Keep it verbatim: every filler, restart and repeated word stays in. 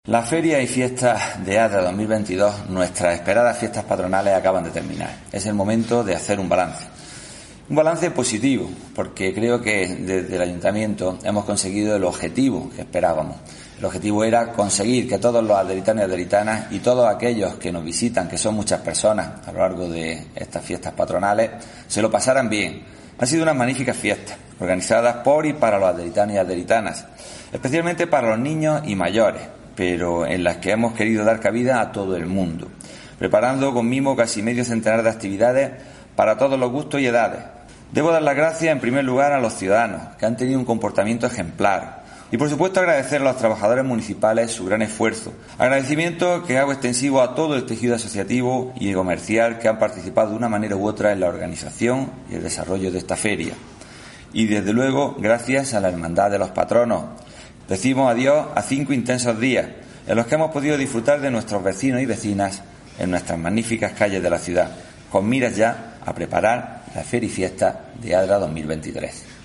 La feria y fiestas de Adra dos mil veintidós, nuestras esperadas fiestas patronales, acaban de terminar. Es el momento de hacer un balance. Un balance positivo, porque creo que desde el Ayuntamiento hemos conseguido el objetivo que esperábamos. El objetivo era conseguir que todos los aderitanos y aderitanas y todos aquellos que nos visitan, que son muchas personas a lo largo de estas fiestas patronales, se lo pasaran bien. Han sido unas magníficas fiestas, organizadas por y para los aderitanos y aderitanas, especialmente para los niños y mayores, pero en las que hemos querido dar cabida a todo el mundo, preparando con mimo casi medio centenar de actividades para todos los gustos y edades. Debo dar las gracias en primer lugar a los ciudadanos, que han tenido un comportamiento ejemplar, y por supuesto agradecer a los trabajadores municipales su gran esfuerzo. Agradecimiento que hago extensivo a todo el tejido asociativo y comercial que han participado de una manera u otra en la organización y el desarrollo de esta feria. Y desde luego gracias a la Hermandad de los Patronos. Decimos adiós a cinco intensos días en los que hemos podido disfrutar de nuestros vecinos y vecinas en nuestras magníficas calles de la ciudad, con miras ya a preparar la feria y fiesta de Adra dos mil veintitrés.